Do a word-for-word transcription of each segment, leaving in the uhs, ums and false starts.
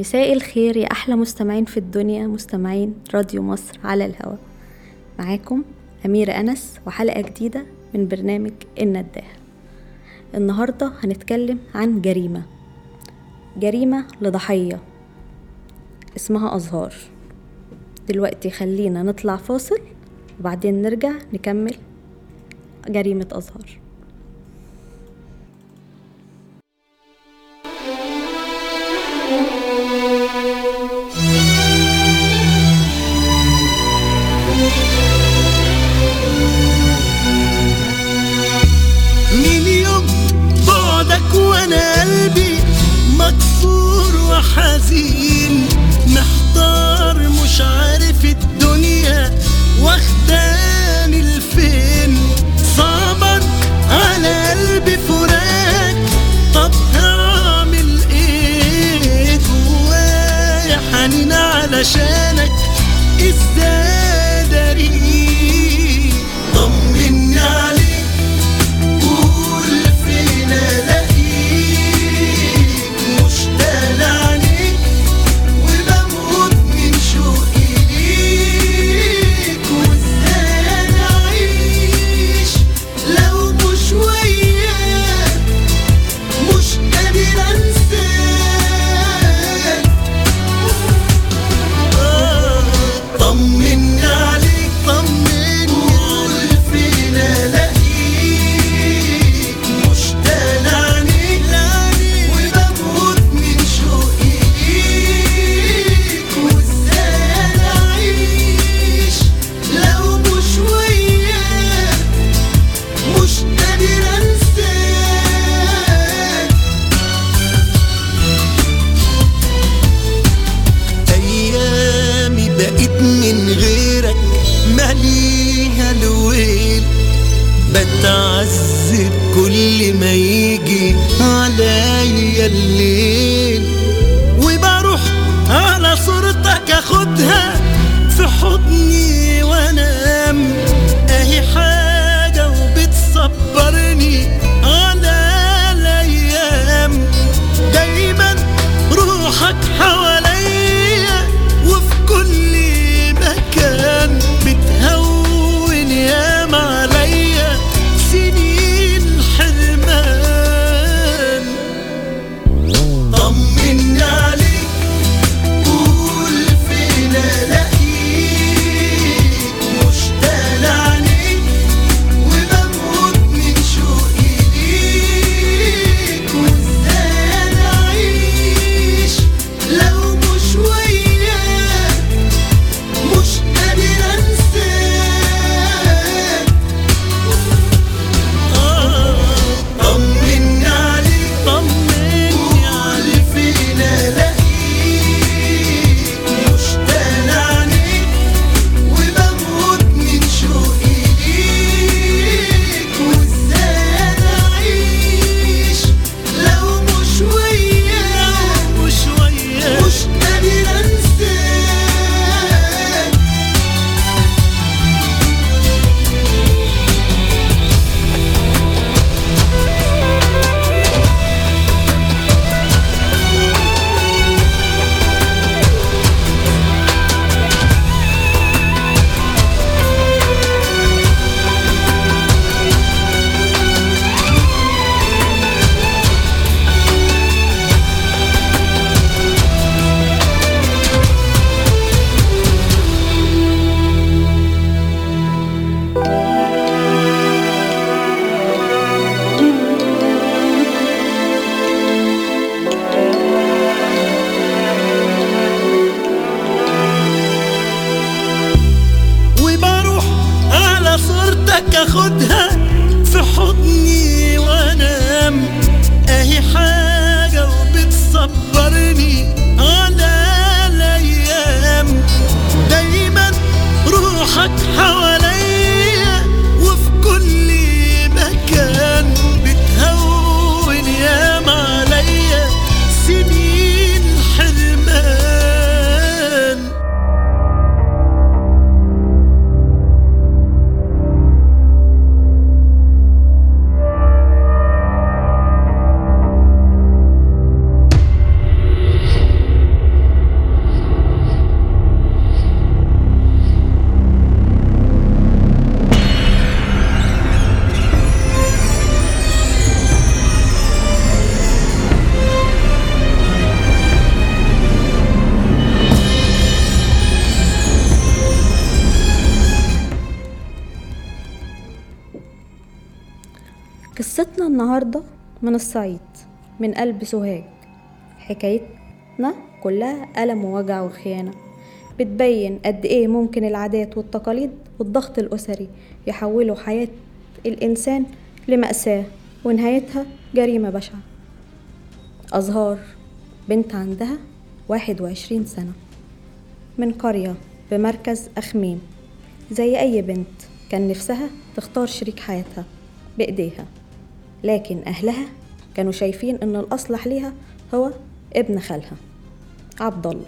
مساء الخير يا أحلى مستمعين في الدنيا، مستمعين راديو مصر على الهواء. معاكم أميرة أنس وحلقة جديدة من برنامج النداهة. النهاردة هنتكلم عن جريمة جريمة لضحية اسمها أزهار. دلوقتي خلينا نطلع فاصل وبعدين نرجع نكمل جريمة أزهار. من يوم بعدك وانا قلبي مكسور وحزين، محتار مش عارف الدنيا واخداني لفين. صعبا على قلبي فراق، طب هعمل ايه؟ جوايا حنين علشانك ازاي داري؟ طمني عليك، قول فين الاقيك، مشتاق لعينيك وبموت من شوقي ليك. وازاي انا اعيش لو مش وياك، مش قادر انساك. طمني عليك، طمني، قول فين الاقيك، مشتاق لعينيك وبموت من شوقي ليك. وازاي انا اعيش لو مش وياك، مش قادر انساك. ايامي بقيت من غيرك ماليها الويل، بتعذب كل ما يجي عليا الليل. وبروح على صورتك اخدها في حضني وانام، اهي حاجة وبتصبرني على الايام. دايما روحك حواليا وفي كل مكان، بتهون ياما عليا سنين حرمان. طمني عليك، قول فين الاقيك، مشتاق لعينيك وبموت من شوقي ليك. وازاي انا اعيش لو مش وياك، مش قادر انساك. طمني عليك، طمني، قول فين الاقيك، مشتاق لعينيك وبموت من شوقي ليك. وازاي انا اعيش لو مش وياك، مش وياك، مش قادر انساك. وبروح على صورتك اخدها في حضني وانام، اهي حاجة وبتصبرني على الايام. دايما روحك حواليا وفي كل مكان، بتهون ياما عليا سنين حرمان. قصتنا النهاردة من الصعيد، من قلب سوهاج. حكايتنا كلها ألم ووجع وخيانة، بتبين قد ايه ممكن العادات والتقاليد والضغط الأسري يحولوا حياة الإنسان لمأساة ونهايتها جريمة بشعة. أزهار بنت عندها واحد وعشرين سنة، من قرية بمركز أخميم. زي أي بنت كان نفسها تختار شريك حياتها بإيديها، لكن أهلها كانوا شايفين إن الأصلح ليها هو ابن خالها عبد الله.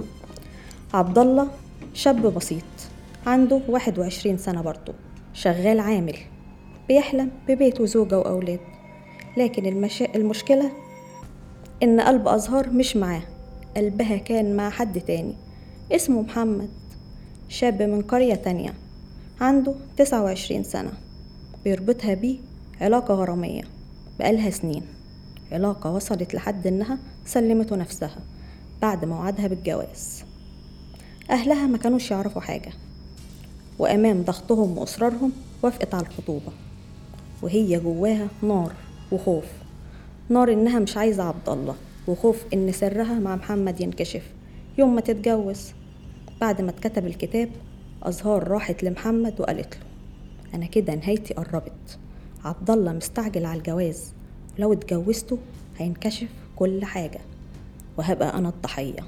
عبد الله شاب بسيط عنده واحد وعشرين سنة برضه، شغال عامل، بيحلم ببيت وزوجة وأولاد. لكن المشا... المشكلة إن قلب أزهار مش معاه، قلبها كان مع حد تاني اسمه محمد، شاب من قرية تانية عنده تسعة وعشرين سنة، بيربطها بيه علاقة غرامية بقالها سنين. علاقة وصلت لحد إنها سلمته نفسها بعد موعدها بالجواز. أهلها ما كانوش يعرفوا حاجة، وأمام ضغطهم وإصرارهم وافقت على الخطوبة، وهي جواها نار وخوف. نار إنها مش عايزة عبد الله، وخوف إن سرها مع محمد ينكشف يوم ما تتجوز. بعد ما اتكتب الكتاب، أزهار راحت لمحمد وقالت له: أنا كده نهايتي قربت، عبد الله مستعجل على الجواز، ولو اتجوزته هينكشف كل حاجة وهبقى أنا الضحية.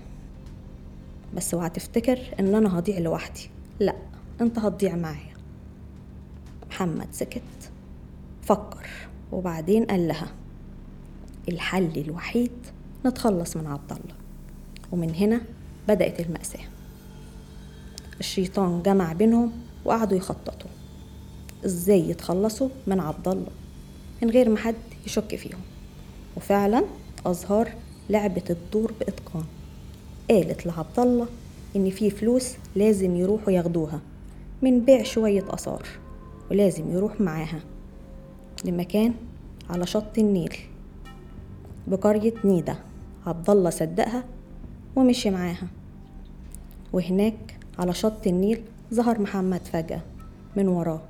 بس اوعى تفتكر إن أنا هضيع لوحدي، لأ، أنت هتضيع معايا. محمد سكت، فكر، وبعدين قال لها: الحل الوحيد نتخلص من عبد الله. ومن هنا بدأت المأساة. الشيطان جمع بينهم وقعدوا يخططوا ازاي يتخلصوا من عبد الله من غير ما حد يشك فيهم. وفعلا أزهار لعبت الدور بإتقان. قالت لعبد الله إن في فلوس لازم يروحوا ياخدوها من بيع شوية آثار، ولازم يروح معاها لمكان على شط النيل بقرية نيدة. عبد الله صدقها ومشي معاها، وهناك على شط النيل ظهر محمد فجأة من وراه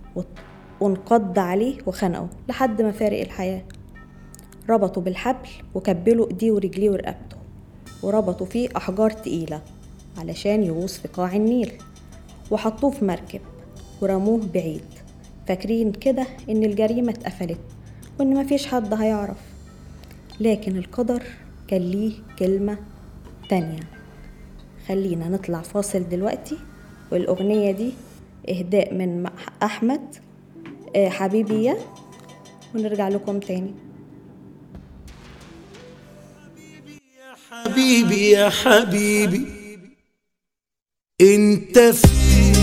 وانقض عليه وخنقه لحد ما فارق الحياة. ربطوا بالحبل وكبلوا ايديه ورجليه ورقبته، وربطوا فيه أحجار تقيلة علشان يغوص في قاع النيل، وحطوه في مركب ورموه بعيد، فاكرين كده ان الجريمة اتقفلت وان مفيش حد هيعرف. لكن القدر كان ليه كلمة تانية. خلينا نطلع فاصل دلوقتي، والأغنية دي إهداء من أحمد حبيبي يا، ونرجع لكم تاني. حبيبي يا حبيبي انت فين؟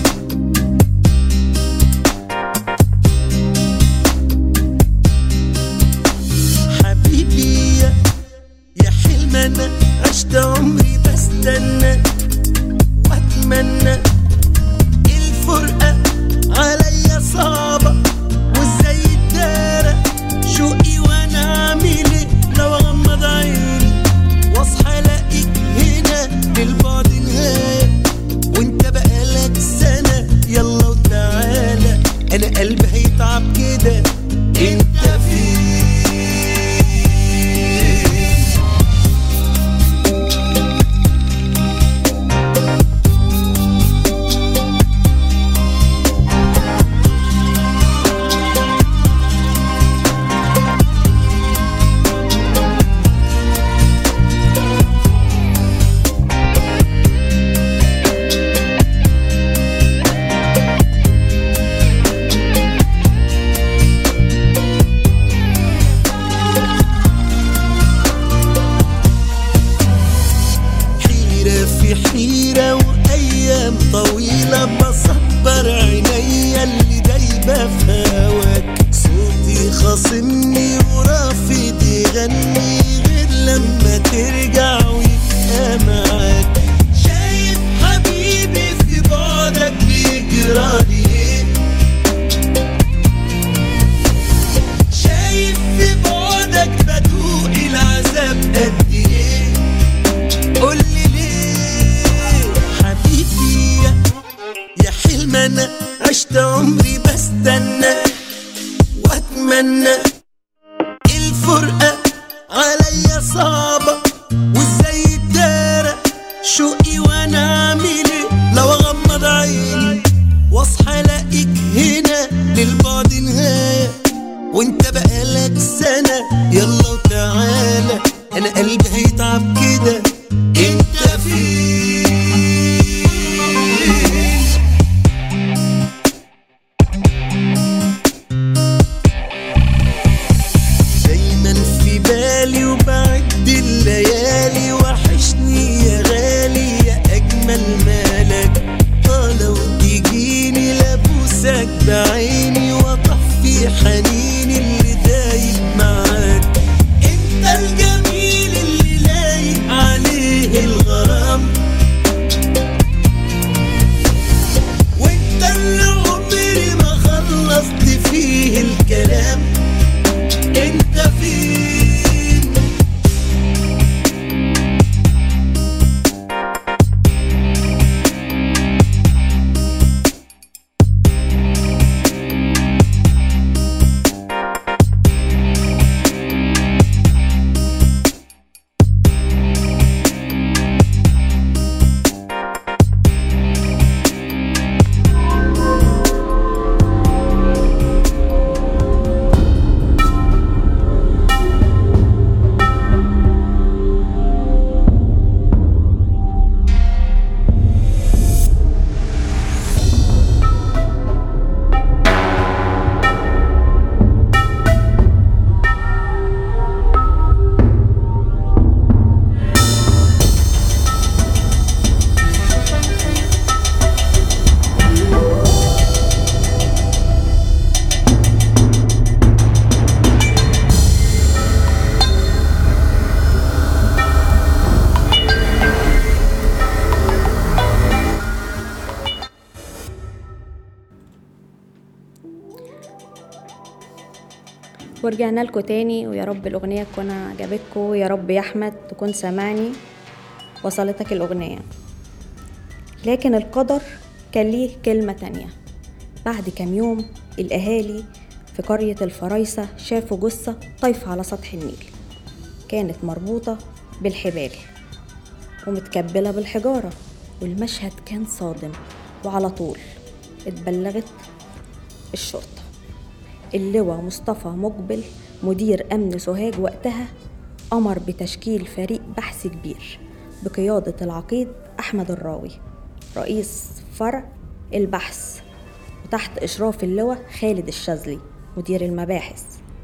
حبيبي يا يا حلم انا عشت عمري بستنى واتمنى، الفرقة عليا صعبة وازاي اتدارى شوقي وانا اعمل ايه لو اغمض عيني واصحى الاقيك هنا للبعد نهاية، وانت بقالك سنة يلا وتعالى، انا قلبي هيتعب كده انت فين؟ حيرة وأيام طويلة بصبر عينيا اللي دايبة في هواك، صوتي خاصمني ورافض يغني غير لما ترجع ويبقى معاك. شايف حبيبي في بعدك بيجرالي ايه، شايف في بعدك بدوق العذاب قد ايه، قولي انا عشت عمري بستنى واتمنى، بتمنى الفرقة عليا صعبة، وازاي الدارة شوقي وانا اعمل ايه لو اغمض عيني واصحى الاقيك هنا للبعد نهاية، وانت بقالك سنة يلا وتعالى، انا قلبي هيتعب كده انت فين؟ دايما في بالي وبعد الليالي، وحشني يا غالي يا اجمل مالك، اه لو تجيني لابوسك بعيني واطفي حنيني اللي دايب معاك، انت الجميل اللي لايق عليه الغرام، وانت اللي عمري ما خلصت فيه الكلام، انت فين؟ ورجعنا لكم تاني، ويا رب الأغنية تكون عجبتكم، يا رب يا أحمد تكون سامعني وصلتك الأغنية. لكن القدر كان ليه كلمة تانية. بعد كام يوم الأهالي في قرية الفرايسة شافوا جثة طايفة على سطح النيل، كانت مربوطة بالحبال ومتكبلة بالحجارة، والمشهد كان صادم، وعلى طول اتبلغت الشرطة. اللواء مصطفى مقبل مدير أمن سوهاج وقتها أمر بتشكيل فريق بحث كبير بقيادة العقيد أحمد الراوي رئيس فرع البحث، وتحت إشراف اللواء خالد الشاذلي مدير المباحث.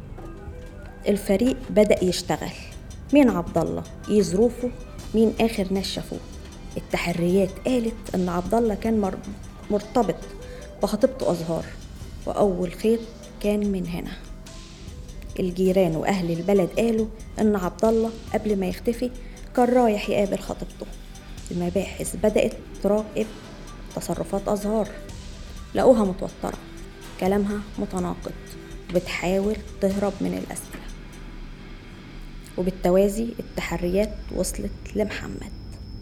الفريق بدأ يشتغل. مين عبد الله؟ ايه ظروفه؟ مين آخر ناس شافوه؟ التحريات قالت إن عبد الله كان مرتبط بخطيبته أزهار، وأول خيط كان من هنا. الجيران وأهل البلد قالوا إن عبد الله قبل ما يختفي كان رايح يقابل خطيبته. المباحث بدأت تراقب تصرفات أزهار، لقوها متوترة، كلامها متناقض، وبتحاول تهرب من الأسئلة. وبالتوازي التحريات وصلت لمحمد،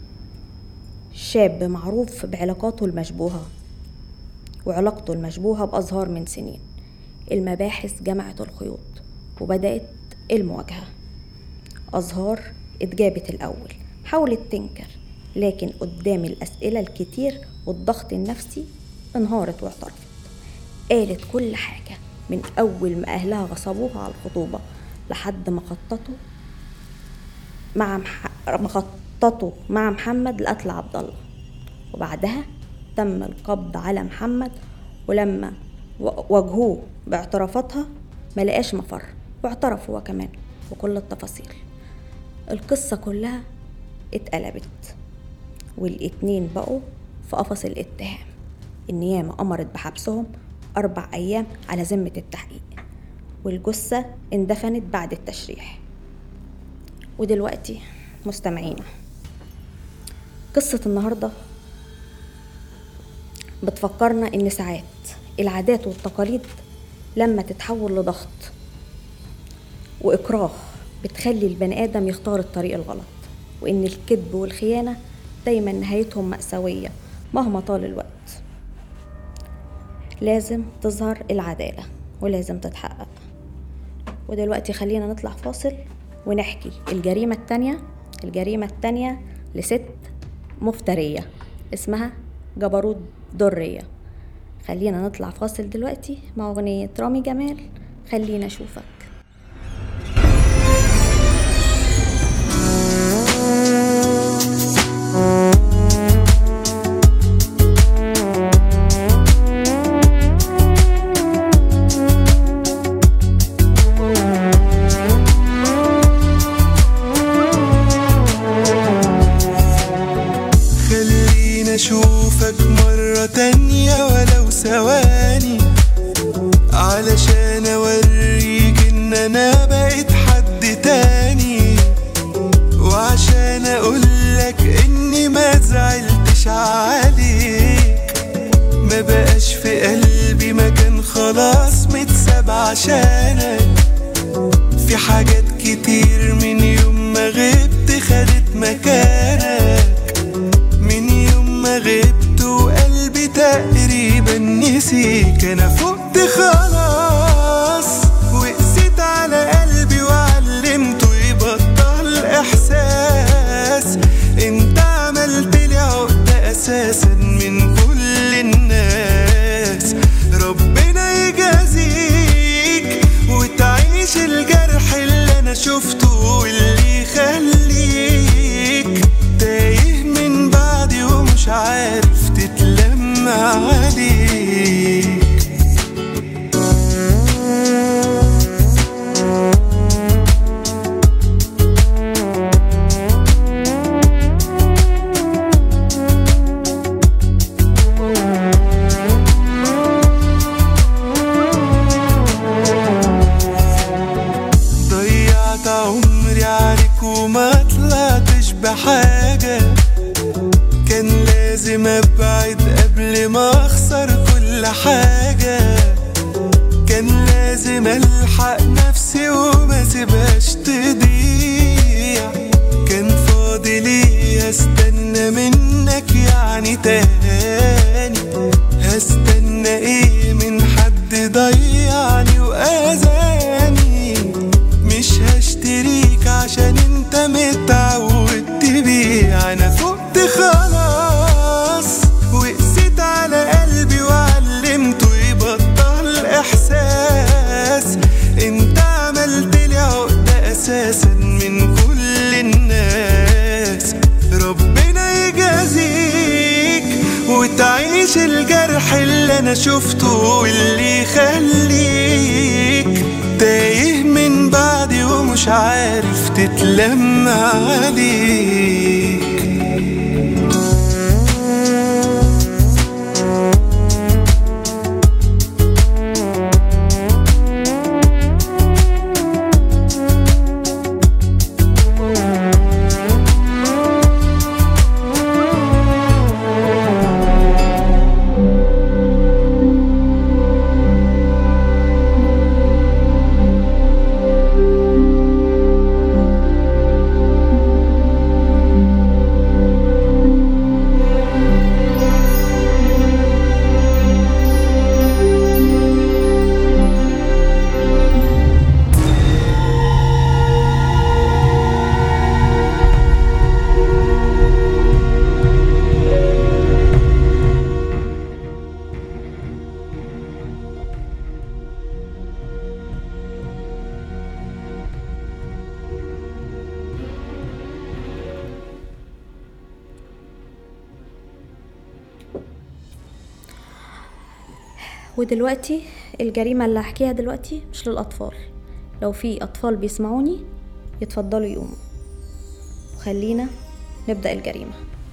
شاب معروف بعلاقاته المشبوهة وعلاقته المشبوهة بأزهار من سنين. المباحث جمعت الخيوط وبدأت المواجهة. أزهار اتجابت الأول، حاولت تنكر، لكن قدام الأسئلة الكتير والضغط النفسي انهارت واعترفت. قالت كل حاجة، من أول ما أهلها غصبوها على الخطوبة لحد ما خططوا مع مح... خططوا مع محمد لقتل عبد الله. وبعدها تم القبض على محمد، ولما واجهوه باعترافاتها ما لقاش مفر، واعترف هو كمان بكل التفاصيل. القصة كلها اتقلبت، والاتنين بقوا في قفص الاتهام. النيابة أمرت بحبسهم أربع أيام على ذمة التحقيق، والجثة اندفنت بعد التشريح. ودلوقتي مستمعينا، قصة النهاردة بتفكرنا إن ساعات العادات والتقاليد لما تتحول لضغط وإكراه بتخلي البني آدم يختار الطريق الغلط، وإن الكذب والخيانة دايما نهايتهم مأساوية مهما طال الوقت. لازم تظهر العدالة ولازم تتحقق. ودلوقتي خلينا نطلع فاصل ونحكي الجريمة التانية الجريمة التانية لست مفترية اسمها جبروت درية. خلينا نطلع فاصل دلوقتي مع أغنية رامي جمال خلينا أشوفك. أشوفك مرة تانية ولو ثواني، علشان أوريك إن أنا بقيت حد تاني، وعشان أقولك إني ما زعلتش عليك، ما بقاش في قلبي مكان خلاص متساب عشانك. في حاجات كتير من يوم ما غبت خدت مكانك، من يوم ما غبت وقلبي تقريبا نسيك. انا فقت خلاص وقسيت على قلبي وعلمته يبطل احساس. انت عملت لي عقدة اساسا من كل الناس. ربنا يجازيك وتعيش الجرح اللي انا شفته واللي يخليك تايه من بعدي ومش عارف تتلم عليك. ضيعت عمري عليك وما طلعتش بحاجة، كان لازم ابعد قبل ما اخسر كل حاجة، كان لازم الحق نفسي وما سيبهاش تضيع. كان فاضل لي استنى منك يعني تاني، هستنى ايه من حد ضيعني واذاني؟ مش هشتريك عشان انت متعود تبيع. انا فقت خلاص وقسيت على قلبي وعلمته يبطل احساس. انت عملت لي عقدة اساسا من كل الناس. ربنا يجازيك وتعيش الجرح اللي انا شفته واللي يخليك تايه من بعدي ومش عارف تتلم عليك. ودلوقتي الجريمة اللي هحكيها دلوقتي مش للأطفال، لو في أطفال بيسمعوني يتفضلوا يقوموا. وخلينا نبدأ الجريمة.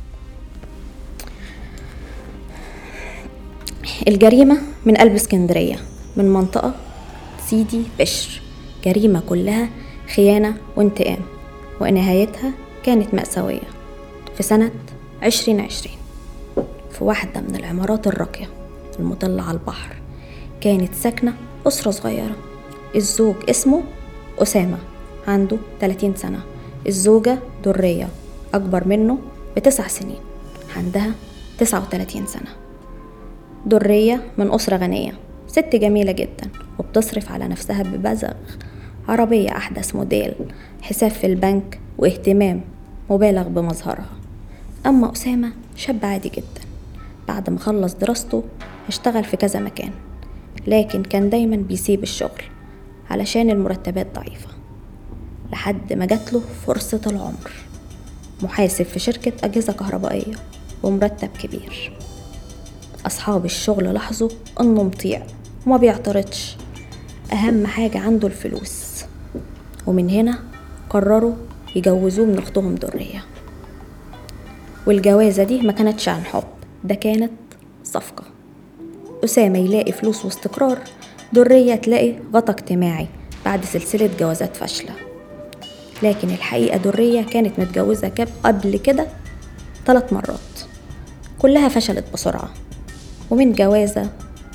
الجريمة من قلب اسكندرية، من منطقة سيدي بشر. جريمة كلها خيانة وانتقام، ونهايتها كانت مأساوية. في سنة عشرين عشرين في واحدة من العمارات الراقية المطلة على البحر كانت ساكنة أسرة صغيرة. الزوج اسمه أسامة عنده ثلاثين سنة، الزوجة درية أكبر منه بتسع سنين عندها تسعة وثلاثين سنة. درية من أسرة غنية، ست جميلة جدا وبتصرف على نفسها ببذغ عربية أحدث موديل، حساب في البنك، واهتمام مبالغ بمظهرها. أما أسامة شاب عادي جدا، بعد ما خلص دراسته اشتغل في كذا مكان، لكن كان دايما بيسيب الشغل علشان المرتبات ضعيفة، لحد ما جاتله فرصة العمر، محاسب في شركة أجهزة كهربائية ومرتب كبير. أصحاب الشغل لاحظوا أنه مطيع وما بيعترضش، أهم حاجة عنده الفلوس، ومن هنا قرروا يجوزوه من أختهم درية. والجوازة دي ما كانتش عن حب، ده كانت صفقة. أسامة يلاقي فلوس واستقرار، درية تلاقي غطا اجتماعي بعد سلسلة جوازات فاشلة. لكن الحقيقة درية كانت متجوزة كاب قبل كده ثلاث مرات، كلها فشلت بسرعة، ومن جوازة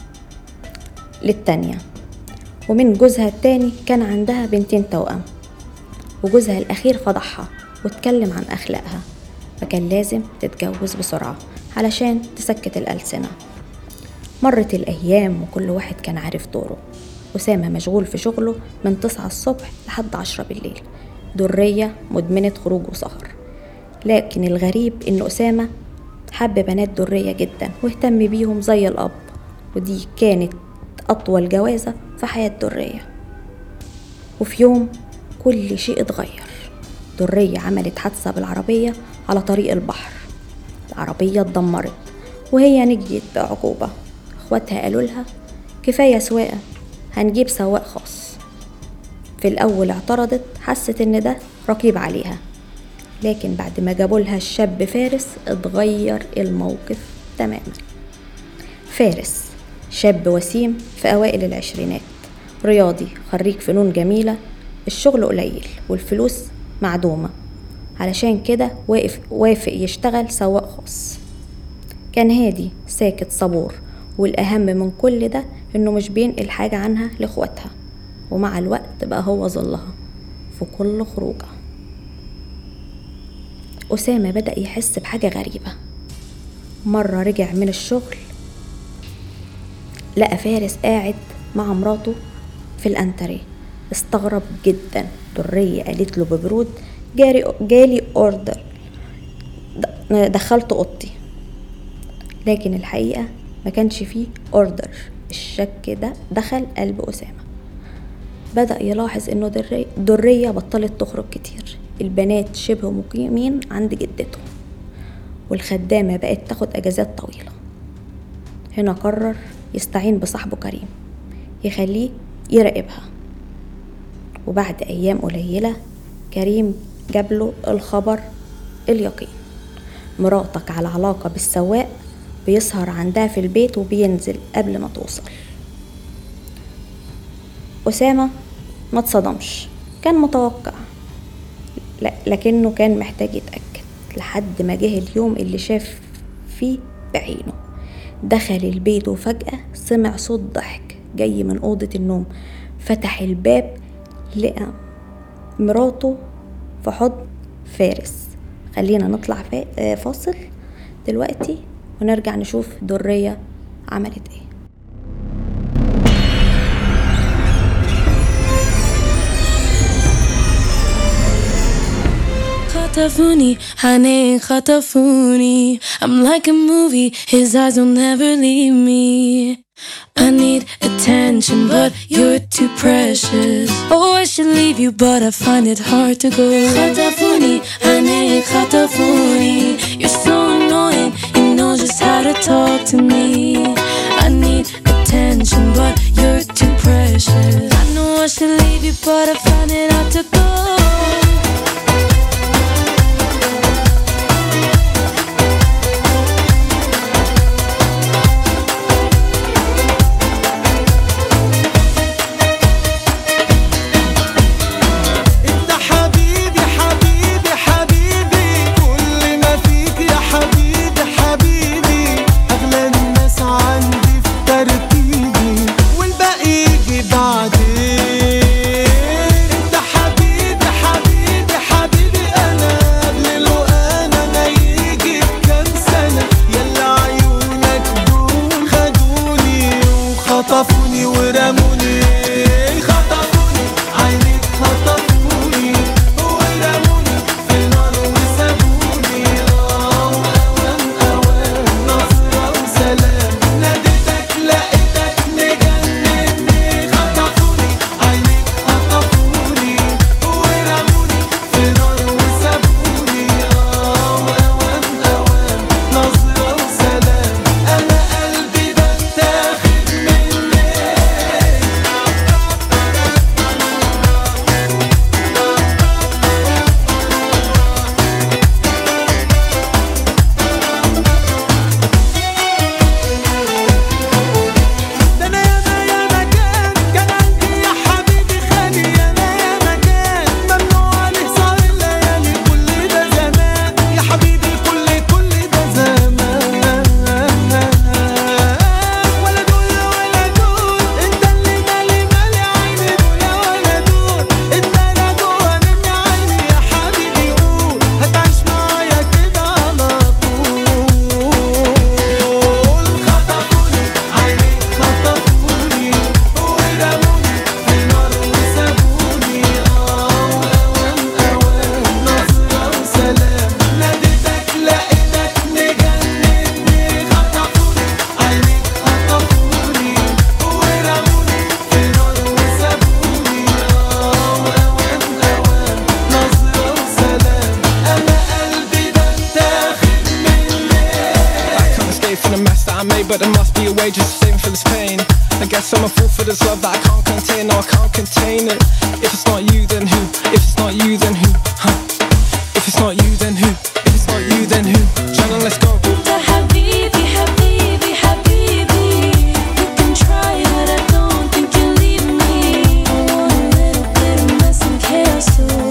للتانية. ومن جوزها التاني كان عندها بنتين توأم، وجوزها الأخير فضحها واتكلم عن أخلاقها، فكان لازم تتجوز بسرعة علشان تسكت الألسنة. مرت الأيام وكل واحد كان عارف دوره. أسامة مشغول في شغله من تسعة الصبح لحد عشرة بالليل، درية مدمنة خروج وسهر. لكن الغريب إن أسامة حب بنات درية جدا واهتم بيهم زي الأب، ودي كانت أطول جوازة في حياة درية. وفي يوم كل شيء اتغير. درية عملت حادثة بالعربية على طريق البحر، العربية اتدمرت وهي نجيت بعقوبة. اخواتها قالوا لها كفاية سواقة، هنجيب سواق خاص. في الأول اعترضت، حست إن ده رقيب عليها، لكن بعد ما جابوا لها الشاب فارس اتغير الموقف تماما. فارس شاب وسيم في أوائل العشرينات، رياضي خريج فنون جميلة، الشغل قليل والفلوس معدومة، علشان كده واقف وافق يشتغل سواق خاص. كان هادي ساكت صبور، والأهم من كل ده إنه مش بينقل حاجة عنها لإخواتها، ومع الوقت بقى هو ظلها في كل خروجه. أسامة بدأ يحس بحاجة غريبة. مرة رجع من الشغل لقى فارس قاعد مع مراته في الانتريه، استغرب جدا. درية قالت له ببرود جاري جالي اوردر دخلت اوضتي، لكن الحقيقة ما كانش فيه اوردر. الشك ده دخل قلب أسامة. بدأ يلاحظ انه درية, درية بطلت تخرج كتير، البنات شبه مقيمين عند جدتهم، والخدامة بقت تاخد اجازات طويلة. هنا قرر يستعين بصاحبه كريم يخليه يراقبها، وبعد أيام قليلة كريم جابله الخبر اليقين: مراتك على علاقة بالسواق، بيسهر عندها في البيت وبينزل قبل ما توصل. أسامة ما اتصدمش، كان متوقع، لكنه كان محتاج يتأكد، لحد ما جه اليوم اللي شاف فيه بعينه. دخل البيت وفجأة سمع صوت ضحك جاي من أوضة النوم، فتح الباب لقى مراته في حضن فارس. خلينا نطلع فاصل دلوقتي ونرجع نشوف درية عملت ايه. خطفوني حنين خطفوني. I'm like a movie, his eyes will never leave me. I need attention but you're too precious. Oh, I should leave you but I find it hard to go. خطفوني حنين خطفوني. You're so annoying, you know just how to talk to me. I need attention but you're too precious. I know I should leave you but I find it hard to go. خطفوني ورموني، خطفوني عينيك rages, saving for this pain. I guess I'm a fool for this love that I can't contain. No, I can't contain it. If it's not you, then who? If it's not you, then who? Huh? If it's not you, then who? If it's not you, then who? Jenna, let's go. انت حبيبي حبيبي حبيبي. You can try but I don't think you'll leave me. I want a little bit of mess and chaos too.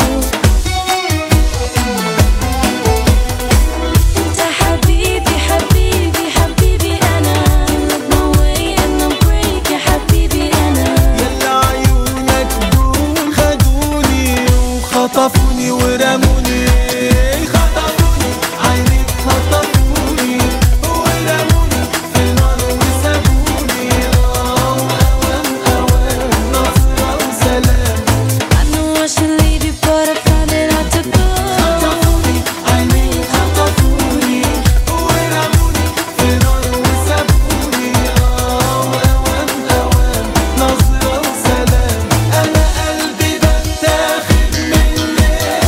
انت حبيبي حبيبي حبيبي انا. Look my way and I'm break يا حبيبي انا. يلا عيونك دول خدوني وخطفوني ورموني خطفوني عينيك خطفوني ورموني في نار وسابوني اه اوام اوام نصرة وسلام I know I should leave you but I found it hard to go. خطفوني عينيك خطفوني ورموني في نار وسابوني اه اوام اوام نصرة وسلام انا قلبي بتاخد مني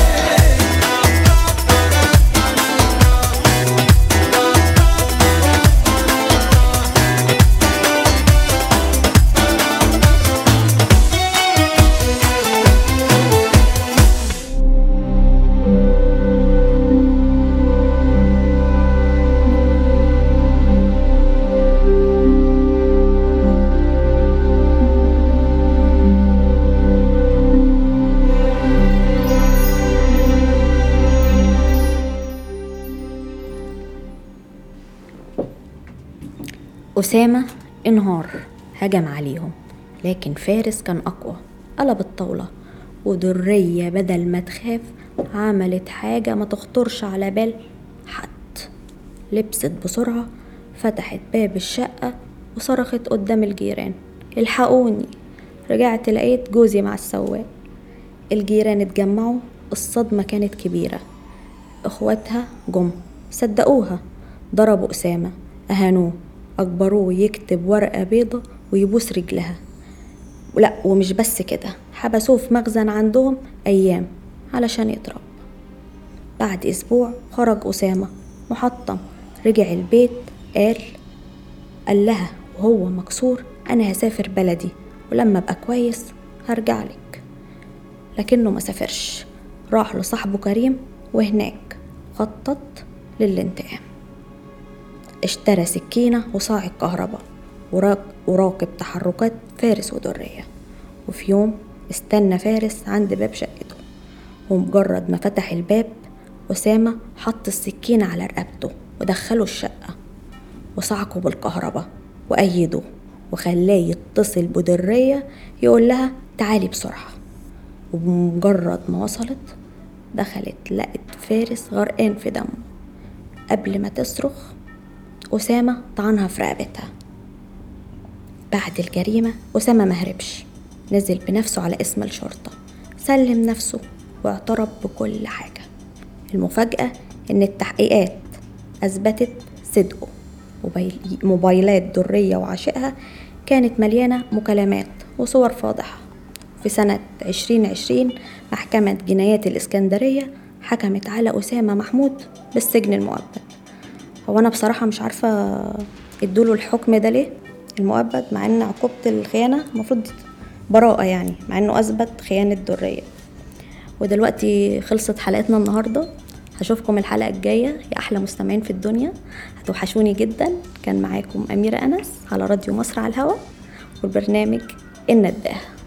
أسامة انهار، هجم عليهم، لكن فارس كان أقوى، قلب الطاولة، ودرية بدل ما تخاف عملت حاجة ما تخطرش على بال حد. لبست بسرعة، فتحت باب الشقة وصرخت قدام الجيران: الحقوني! رجعت لقيت جوزي مع السواق. الجيران اتجمعوا، الصدمة كانت كبيرة. اخواتها جم صدقوها، ضربوا أسامة، أهانوه، أجبروه يكتب ورقة بيضة ويبوس رجلها. لا ومش بس كده، حبسوه في مخزن عندهم أيام علشان يتربى. بعد أسبوع خرج أسامة محطم، رجع البيت، قال قال لها وهو مكسور: أنا هسافر بلدي ولما أبقى كويس هرجع لك. لكنه ما سافرش، راح لصاحبه كريم وهناك خطط للانتقام. اشترى سكينة وصاعد كهرباء وراقب تحركات فارس ودرية. وفي يوم استنى فارس عند باب شقته، ومجرد ما فتح الباب أسامة حط السكينة على رقبته ودخله الشقة وصعقه بالكهرباء وأيده وخلاه يتصل بدرية يقول لها تعالي بسرعة. وبمجرد ما وصلت دخلت لقت فارس غرقان في دمه. قبل ما تصرخ أسامة طعنها في رقبتها. بعد الجريمة أسامة مهربش، نزل بنفسه على اسم الشرطة، سلم نفسه واعترف بكل حاجة. المفاجأة إن التحقيقات أثبتت صدقه. موبايلات درية وعشقها كانت مليانة مكالمات وصور فاضحة. في سنة عشرين عشرين محكمة جنايات الإسكندرية حكمت على أسامة محمود بالسجن المؤبد. هو أنا بصراحة مش عارفة ادوله الحكم ده ليه المؤبد، مع ان عقوبة الخيانة المفروض براءة يعني، مع انه اثبت خيانة درية. ودلوقتي خلصت حلقتنا النهاردة، هشوفكم الحلقة الجاية يا احلى مستمعين في الدنيا، هتوحشوني جدا. كان معاكم أميرة أنس على راديو مصر على الهوا والبرنامج النداهة.